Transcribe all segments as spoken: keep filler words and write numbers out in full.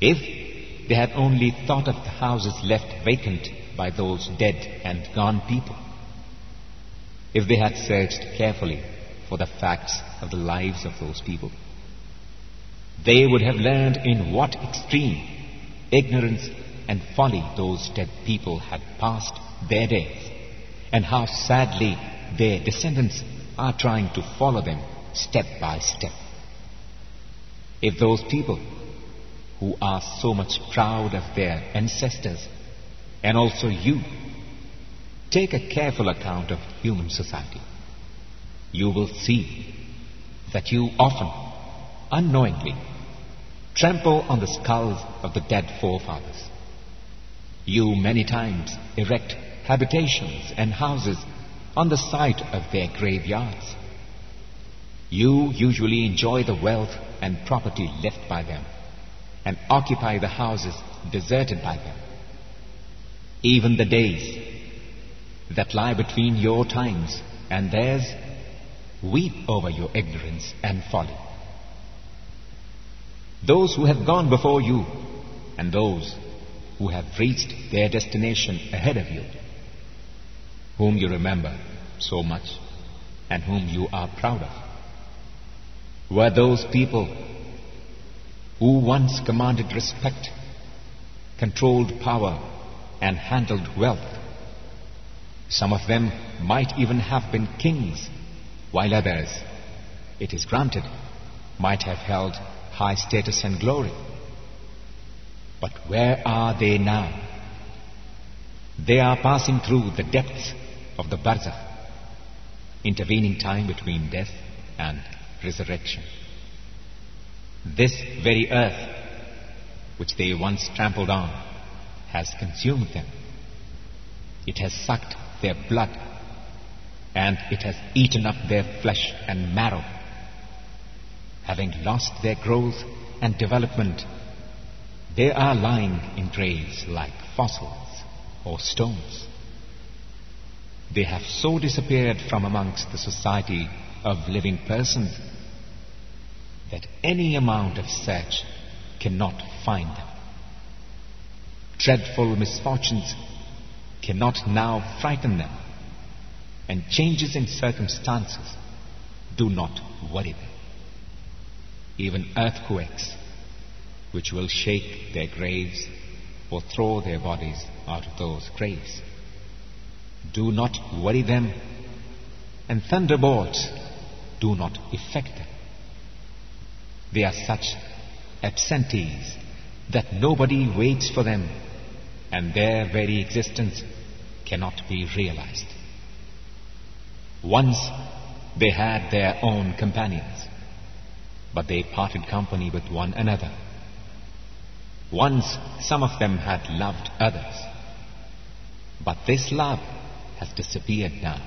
If they had only thought of the houses left vacant by those dead and gone people, if they had searched carefully for the facts of the lives of those people, they would have learned in what extreme ignorance and folly those dead people had passed their days, and how sadly their descendants are trying to follow them step by step. If those people who are so much proud of their ancestors, and also you, take a careful account of human society, you will see that you often, unknowingly, trample on the skulls of the dead forefathers. You many times erect habitations and houses on the site of their graveyards. You usually enjoy the wealth and property left by them, and occupy the houses deserted by them. Even the days that lie between your times and theirs weep over your ignorance and folly. Those who have gone before you and those who have reached their destination ahead of you, whom you remember so much and whom you are proud of, were those people who once commanded respect, controlled power, and handled wealth. Some of them might even have been kings, while others, it is granted, might have held high status and glory. But where are they now? They are passing through the depths of the barzakh, intervening time between death and resurrection. This very earth, which they once trampled on, has consumed them. It has sucked their blood, and it has eaten up their flesh and marrow. Having lost their growth and development, they are lying in graves like fossils or stones. They have so disappeared from amongst the society of living persons that any amount of search cannot find them. Dreadful misfortunes cannot now frighten them, and changes in circumstances do not worry them. Even earthquakes, which will shake their graves or throw their bodies out of those graves, do not worry them, and thunderbolts do not affect them. They are such absentees that nobody waits for them, and their very existence cannot be realized. Once they had their own companions, but they parted company with one another. Once some of them had loved others, but this love has disappeared now.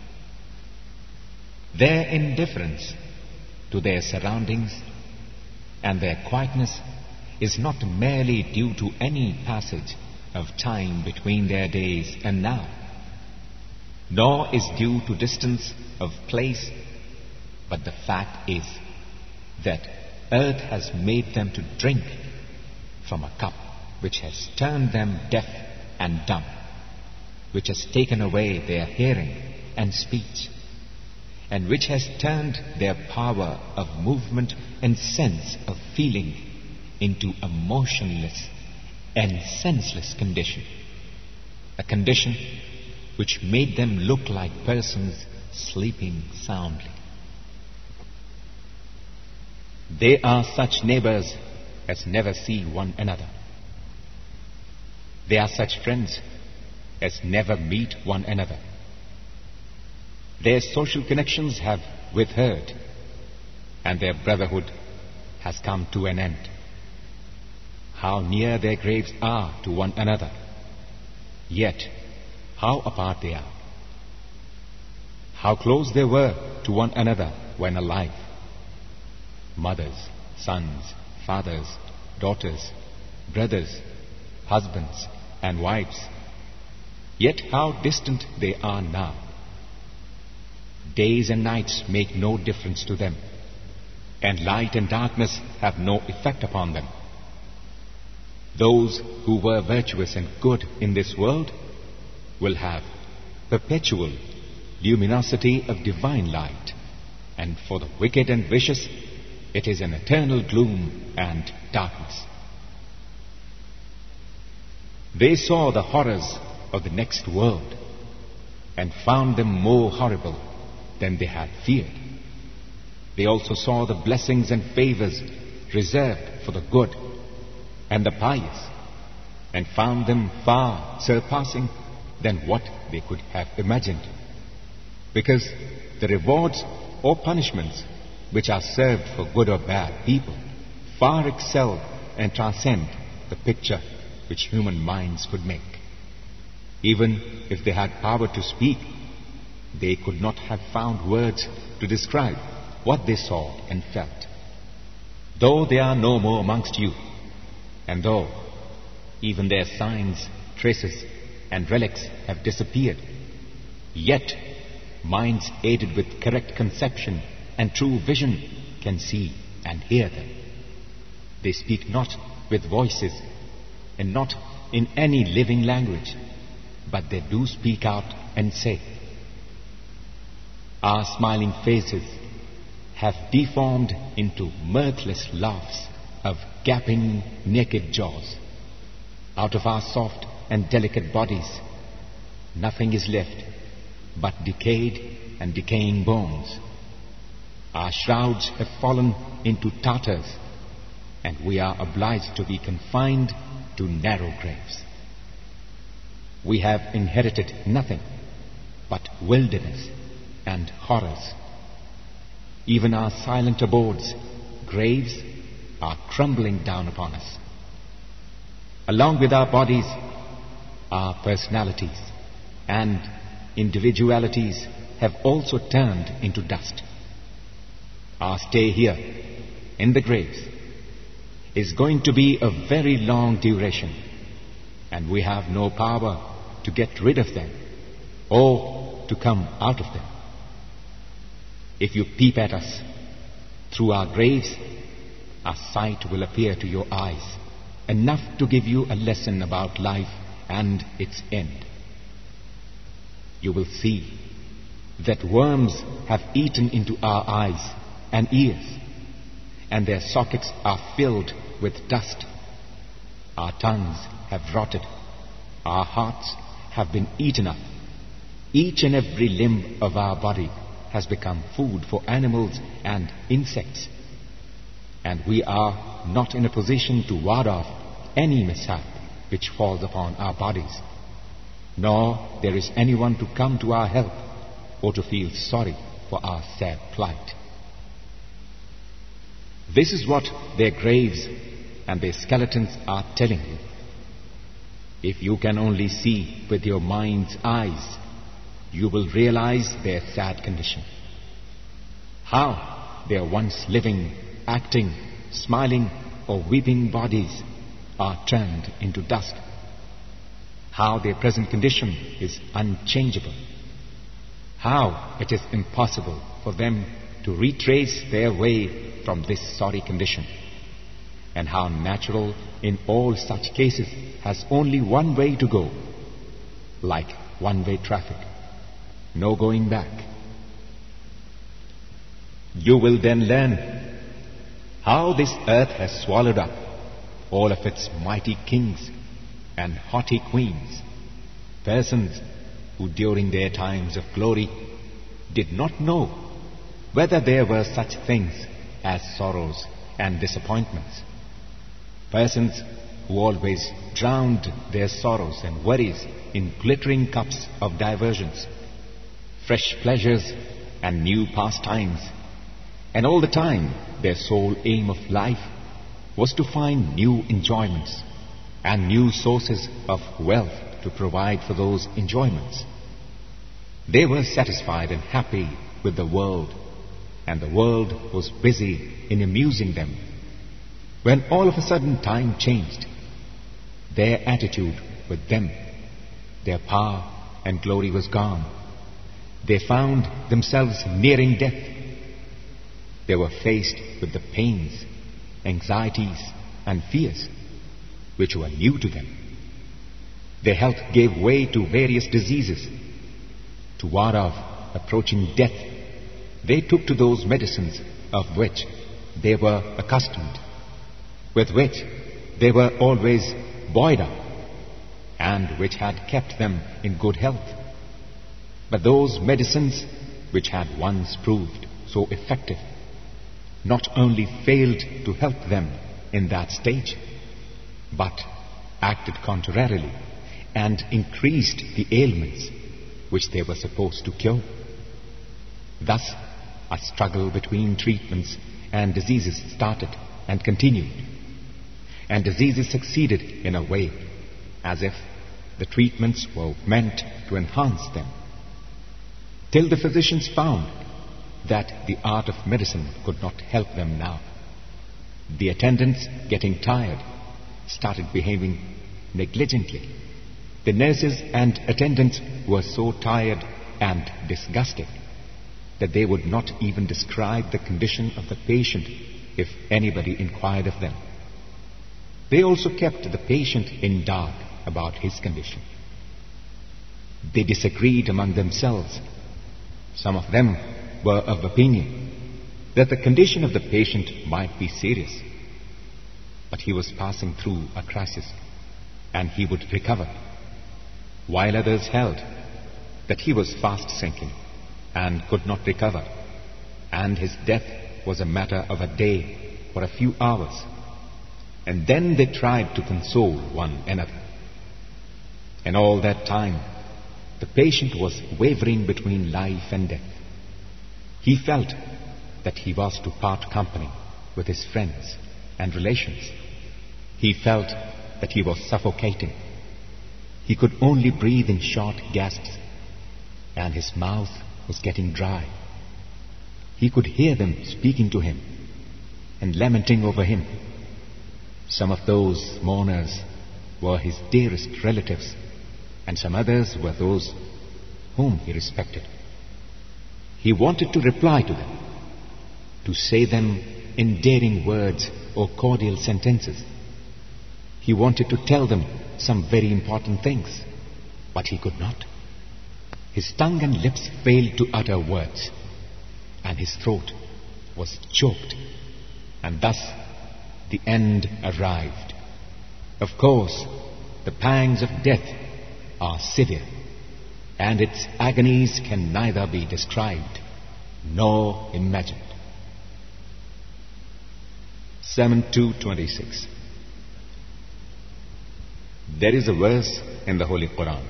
Their indifference to their surroundings and their quietness is not merely due to any passage of time between their days and now, nor is due to distance of place, but the fact is that earth has made them to drink from a cup which has turned them deaf and dumb, which has taken away their hearing and speech, and which has turned their power of movement and sense of feeling into a motionless and senseless condition, a condition which made them look like persons sleeping soundly. They are such neighbors as never see one another. They are such friends as never meet one another. Their social connections have withered, and their brotherhood has come to an end. How near their graves are to one another, yet how apart they are. How close they were to one another when alive. Mothers, sons, fathers, daughters, brothers, husbands, and wives. Yet how distant they are now. Days and nights make no difference to them, and light and darkness have no effect upon them. Those who were virtuous and good in this world will have perpetual luminosity of divine light, and for the wicked and vicious it is an eternal gloom and darkness. They saw the horrors of the next world and found them more horrible than they had feared. They also saw the blessings and favors reserved for the good and the pious, and found them far surpassing than what they could have imagined, because the rewards or punishments which are served for good or bad people far excel and transcend the picture which human minds could make. Even if they had power to speak, they could not have found words to describe what they saw and felt. Though they are no more amongst you, and though even their signs, traces, and relics have disappeared, yet minds aided with correct conception and true vision can see and hear them. They speak not with voices and not in any living language, but they do speak out and say. Our smiling faces have deformed into mirthless laughs of gaping naked jaws. Out of our soft and delicate bodies, nothing is left but decayed and decaying bones. Our shrouds have fallen into tatters, and we are obliged to be confined to narrow graves. We have inherited nothing but wilderness and horrors. Even our silent abodes, graves, are crumbling down upon us. Along with our bodies, our personalities and individualities have also turned into dust. Our stay here, in the graves, is going to be of very long duration, and we have no power to get rid of them or to come out of them. If you peep at us through our graves, our sight will appear to your eyes, enough to give you a lesson about life and its end. You will see that worms have eaten into our eyes and ears, and their sockets are filled with dust. Our tongues have rotted, our hearts have been eaten up. Each and every limb of our body has become food for animals and insects, and we are not in a position to ward off any mishap which falls upon our bodies, nor there is anyone to come to our help or to feel sorry for our sad plight. This is what their graves and their skeletons are telling you. If you can only see with your mind's eyes, you will realize their sad condition. How their once living, acting, smiling, or weeping bodies are turned into dust. How their present condition is unchangeable. How it is impossible for them to retrace their way from this sorry condition. And how natural in all such cases has only one way to go, like one-way traffic, no going back. You will then learn how this earth has swallowed up all of its mighty kings and haughty queens, persons who during their times of glory did not know whether there were such things as sorrows and disappointments, persons who always drowned their sorrows and worries in glittering cups of diversions, fresh pleasures and new pastimes, and all the time their sole aim of life was to find new enjoyments and new sources of wealth to provide for those enjoyments. They were satisfied and happy with the world, and the world was busy in amusing them. When all of a sudden time changed, their attitude with them, their power and glory was gone. They found themselves nearing death. They were faced with the pains, anxieties, and fears. which were new to them. Their health gave way to various diseases. To ward off approaching death, they took to those medicines of which they were accustomed, with which they were always buoyed up, and which had kept them in good health. But those medicines which had once proved so effective not only failed to help them in that stage, but acted contrarily and increased the ailments which they were supposed to cure. Thus, a struggle between treatments and diseases started and continued, and diseases succeeded in a way as if the treatments were meant to enhance them, till the physicians found that the art of medicine could not help them now. The attendants, getting tired, started behaving negligently. The nurses and attendants were so tired and disgusted that they would not even describe the condition of the patient if anybody inquired of them. They also kept the patient in dark about his condition. They disagreed among themselves. Some of them were of opinion that the condition of the patient might be serious, but he was passing through a crisis and he would recover, while others held that he was fast sinking and could not recover, and his death was a matter of a day or a few hours. And then they tried to console one another. And all that time, the patient was wavering between life and death. He felt that he was to part company with his friends and relations. He felt that he was suffocating. He could only breathe in short gasps, and his mouth was getting dry. He could hear them speaking to him and lamenting over him. Some of those mourners were his dearest relatives, and some others were those whom he respected. He wanted to reply to them, to say them endearing words or cordial sentences. He wanted to tell them some very important things, but he could not. His tongue and lips failed to utter words, and his throat was choked, and thus the end arrived. Of course, the pangs of death are severe, and its agonies can neither be described nor imagined. Sermon two twenty-six. There is a verse in the Holy Quran.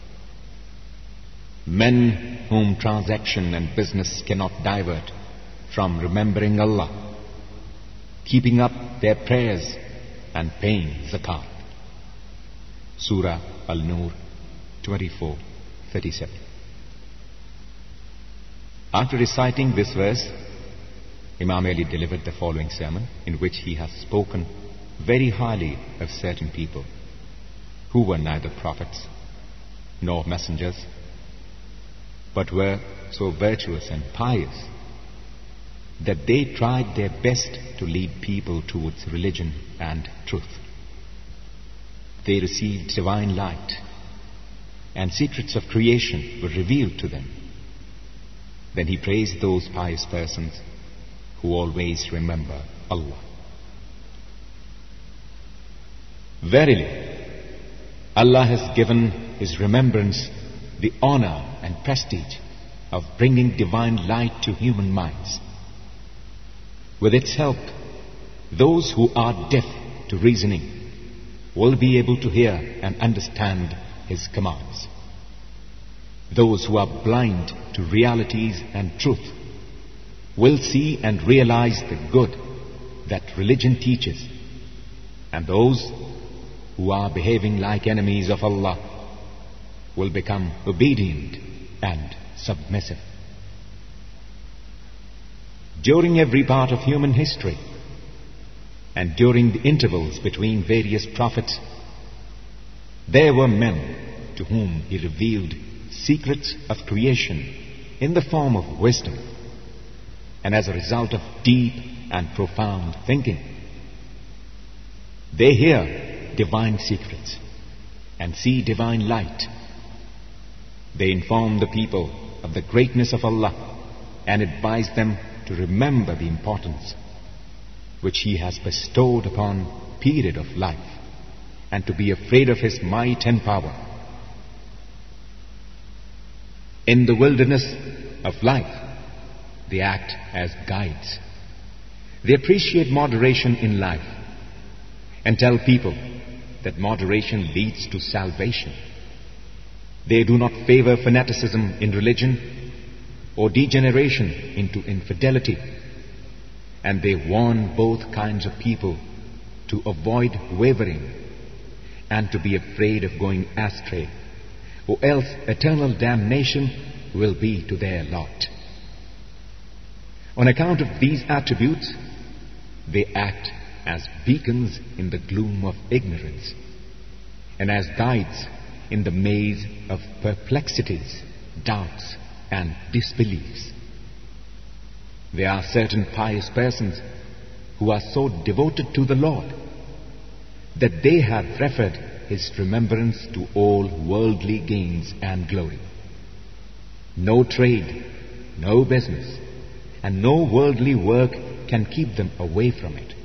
Men whom transaction and business cannot divert from remembering Allah, keeping up their prayers and paying zakat. Surah Al-Nur twenty-four thirty-seven. After reciting this verse, Imam Ali delivered the following sermon, in which he has spoken very highly of certain people who were neither prophets nor messengers, but were so virtuous and pious that they tried their best to lead people towards religion and truth. They received divine light, and secrets of creation were revealed to them. Then he praised those pious persons who always remember Allah. Verily, Allah has given His remembrance the honor and prestige of bringing divine light to human minds. With its help, those who are deaf to reasoning will be able to hear and understand His commands. Those who are blind to realities and truth will see and realize the good that religion teaches, and those who are behaving like enemies of Allah will become obedient and submissive. During every part of human history, and during the intervals between various prophets, there were men to whom He revealed secrets of creation in the form of wisdom, and as a result of deep and profound thinking, they hear divine secrets and see divine light. They inform the people of the greatness of Allah and advise them to remember the importance which He has bestowed upon period of life and to be afraid of His might and power. In the wilderness of life, they act as guides. They appreciate moderation in life and tell people that moderation leads to salvation. They do not favor fanaticism in religion or degeneration into infidelity, and they warn both kinds of people to avoid wavering and to be afraid of going astray, or else eternal damnation will be to their lot. On account of these attributes, they act as beacons in the gloom of ignorance and as guides in the maze of perplexities, doubts, and disbeliefs. There are certain pious persons who are so devoted to the Lord that they have referred His remembrance to all worldly gains and glory. No trade, no business, and no worldly work can keep them away from it.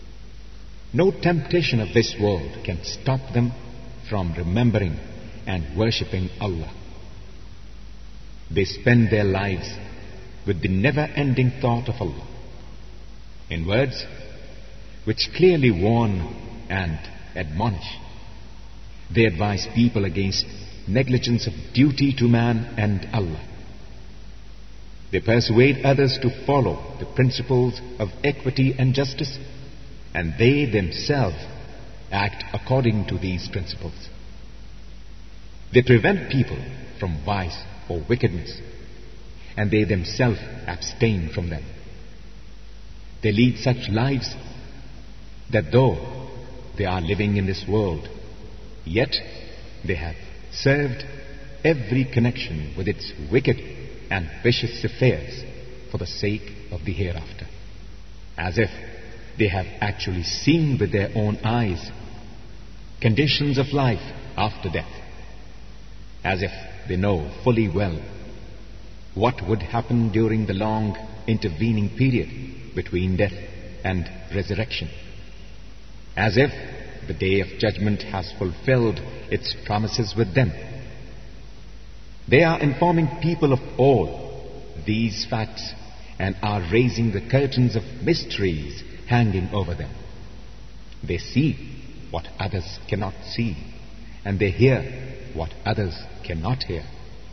No temptation of this world can stop them from remembering and worshipping Allah. They spend their lives with the never-ending thought of Allah, in words which clearly warn and admonish. They advise people against negligence of duty to man and Allah. They persuade others to follow the principles of equity and justice, and they themselves act according to these principles. They prevent people from vice or wickedness, and they themselves abstain from them. They lead such lives that though they are living in this world, yet they have served every connection with its wicked and vicious affairs for the sake of the hereafter, as if they have actually seen with their own eyes conditions of life after death, as if they know fully well what would happen during the long intervening period between death and resurrection, as if the day of judgment has fulfilled its promises with them. They are informing people of all these facts and are raising the curtains of mysteries hanging over them. They see what others cannot see, and they hear what others cannot hear.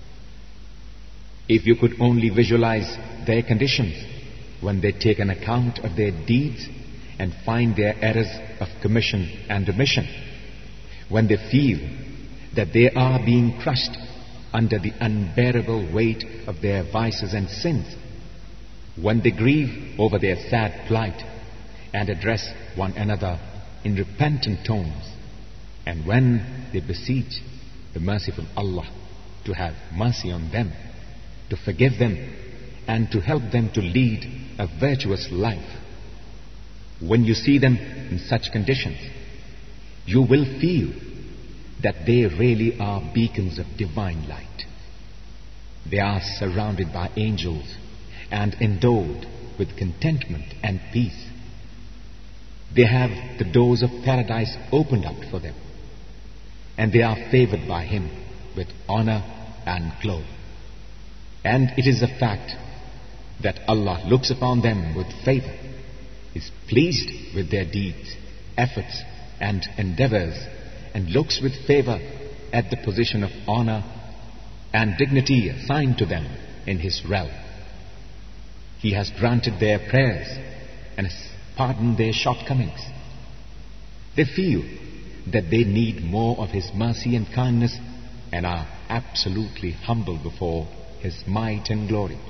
If you could only visualize their conditions when they take an account of their deeds and find their errors of commission and omission, when they feel that they are being crushed under the unbearable weight of their vices and sins, when they grieve over their sad plight and address one another in repentant tones, and when they beseech the merciful Allah to have mercy on them, to forgive them, and to help them to lead a virtuous life. When you see them in such conditions, you will feel that they really are beacons of divine light. They are surrounded by angels and endowed with contentment and peace. They have the doors of paradise opened up for them, and they are favored by Him with honor and glory. And it is a fact that Allah looks upon them with favor, is pleased with their deeds, efforts, and endeavors, and looks with favor at the position of honor and dignity assigned to them in His realm. He has granted their prayers and has pardoned their shortcomings. They feel that they need more of His mercy and kindness and are absolutely humble before His might and glory.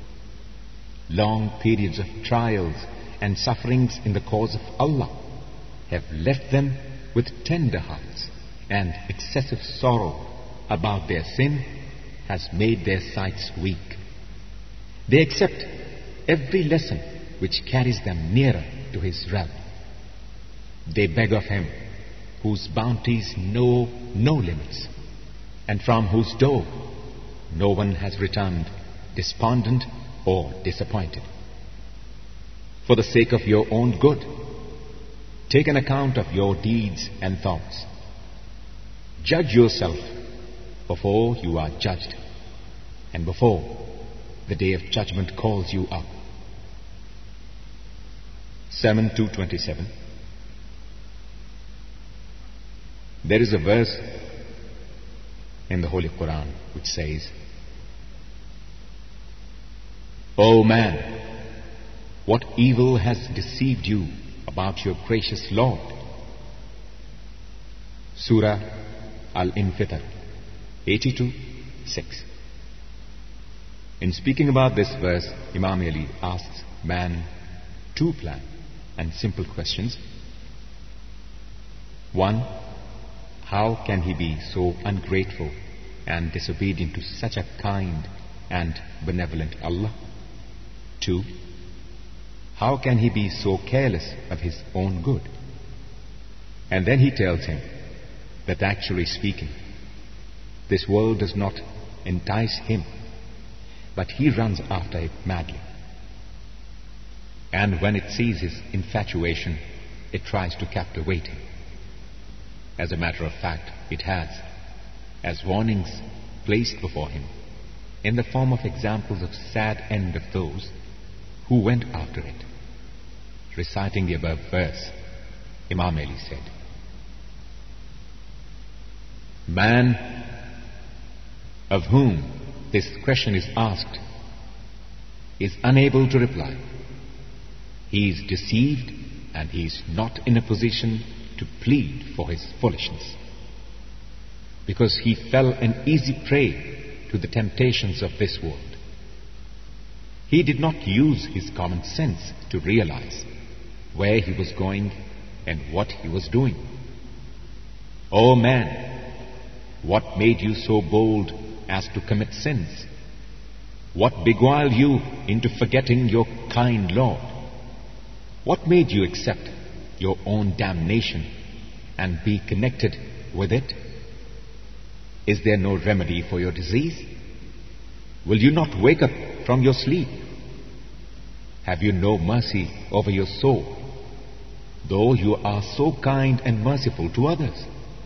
Long periods of trials and sufferings in the cause of Allah have left them with tender hearts, and excessive sorrow about their sin has made their sights weak. They accept every lesson which carries them nearer to His realm. They beg of Him whose bounties know no limits, and from whose door no one has returned despondent or disappointed. For the sake of your own good, take an account of your deeds and thoughts. Judge yourself before you are judged, and before the day of judgment calls you up. Sermon two twenty-seven. There is a verse in the Holy Quran which says, O man, what evil has deceived you about your gracious Lord? Surah Al-Infitar, eighty-two, six. In speaking about this verse, Imam Ali asks man two plain and simple questions. One, how can he be so ungrateful and disobedient to such a kind and benevolent Allah? Two, how can he be so careless of his own good? And then he tells him that actually speaking, this world does not entice him, but he runs after it madly. And when it sees his infatuation, it tries to captivate him. As a matter of fact, it has, as warnings placed before him, in the form of examples of sad end of those who went after it. Reciting the above verse, Imam Ali said, man of whom this question is asked is unable to reply. He is deceived and he is not in a position to plead for his foolishness, because he fell an easy prey to the temptations of this world. He did not use his common sense to realize where he was going and what he was doing. O man, what made you so bold as to commit sins? What beguiled you into forgetting your kind Lord? What made you accept your own damnation and be connected with it? Is there no remedy for your disease? Will you not wake up from your sleep? Have you no mercy over your soul, though you are so kind and merciful to others?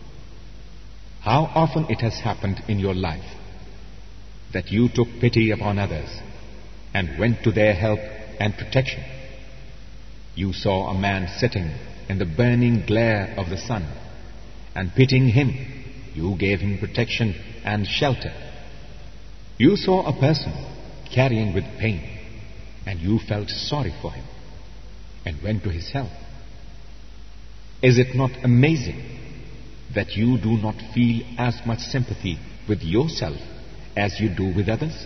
How often it has happened in your life that you took pity upon others and went to their help and protection. You saw a man sitting in the burning glare of the sun, and pitying him, you gave him protection and shelter. You saw a person carrying with pain, and you felt sorry for him and went to his help. Is it not amazing that you do not feel as much sympathy with yourself as you do with others?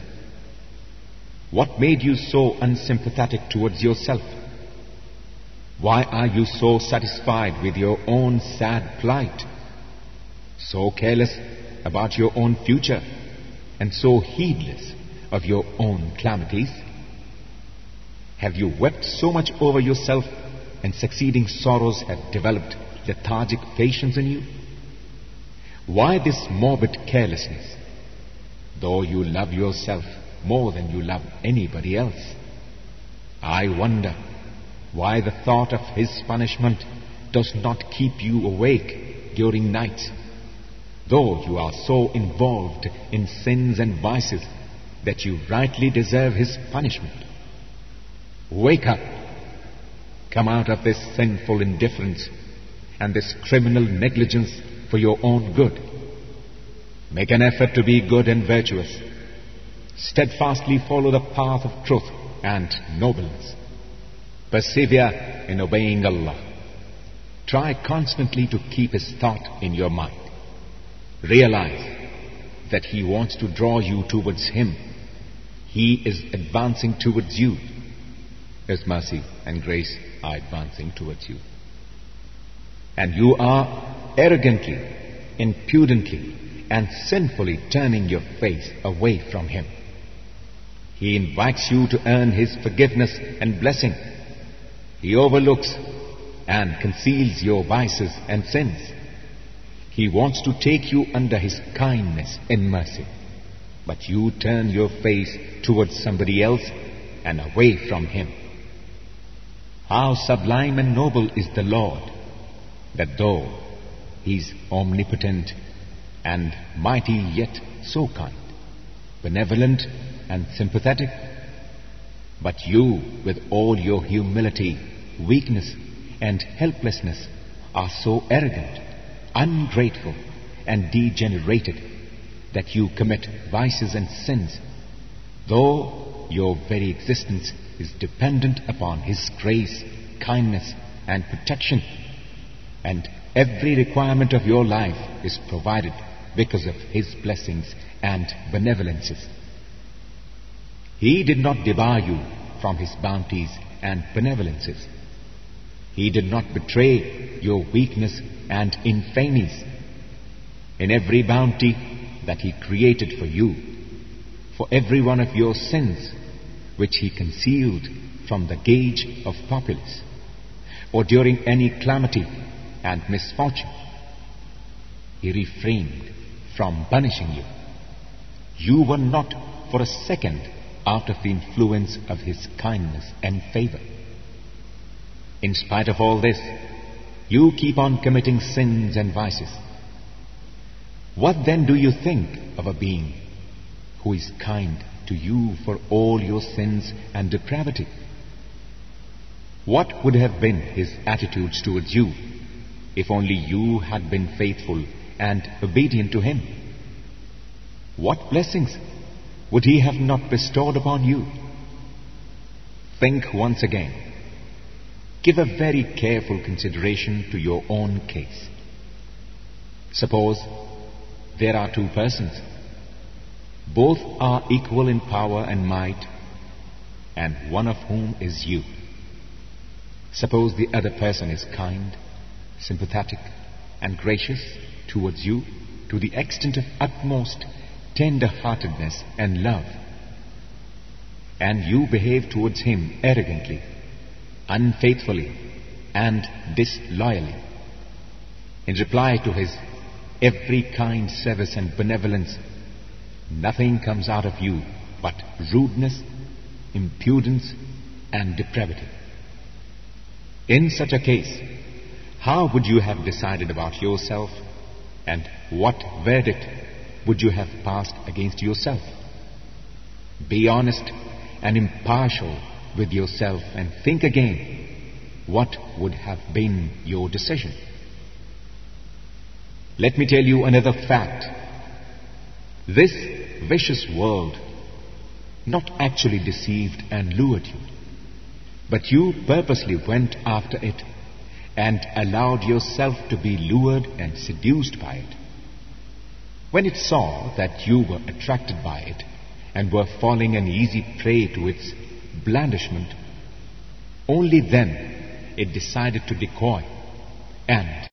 What made you so unsympathetic towards yourself? Why are you so satisfied with your own sad plight, so careless about your own future, and so heedless of your own calamities? Have you wept so much over yourself, and succeeding sorrows have developed lethargic patience in you? Why this morbid carelessness, though you love yourself more than you love anybody else? I wonder why the thought of his punishment does not keep you awake during night, though you are so involved in sins and vices that you rightly deserve his punishment. Wake up! Come out of this sinful indifference and this criminal negligence for your own good. Make an effort to be good and virtuous. Steadfastly follow the path of truth and nobleness. Persevere in obeying Allah. Try constantly to keep His thought in your mind. Realize that He wants to draw you towards Him. He is advancing towards you. His mercy and grace are advancing towards you. And you are arrogantly, impudently, and sinfully turning your face away from Him. He invites you to earn His forgiveness and blessing. He overlooks and conceals your vices and sins. He wants to take you under His kindness and mercy, but you turn your face towards somebody else and away from Him. How sublime and noble is the Lord, that though He is omnipotent and mighty, yet so kind, benevolent and sympathetic, but you, with all your humility, weakness and helplessness, are so arrogant, ungrateful and degenerated that you commit vices and sins, though your very existence is dependent upon His grace, kindness and protection, and every requirement of your life is provided because of His blessings and benevolences. He did not debar you from His bounties and benevolences. He did not betray your weakness and infamies. In every bounty that He created for you, for every one of your sins which He concealed from the gauge of populace, or during any calamity and misfortune, He refrained from punishing you. You were not for a second out of the influence of His kindness and favor. In spite of all this, you keep on committing sins and vices. What then do you think of a being who is kind to you for all your sins and depravity? What would have been His attitudes towards you if only you had been faithful and obedient to Him? What blessings would He have not bestowed upon you? Think once again. Give a very careful consideration to your own case. Suppose there are two persons. Both are equal in power and might, and one of whom is you. Suppose the other person is kind, sympathetic, and gracious towards you to the extent of utmost tender-heartedness and love, and you behave towards him arrogantly, unfaithfully, and disloyally. In reply to his every kind service and benevolence, nothing comes out of you but rudeness, impudence, and depravity. In such a case, how would you have decided about yourself, and what verdict would you have passed against yourself? Be honest and impartial with yourself and think again what would have been your decision. Let me tell you another fact. This vicious world not actually deceived and lured you, but you purposely went after it and allowed yourself to be lured and seduced by it. When it saw that you were attracted by it and were falling an easy prey to its blandishment, only then it decided to decoy and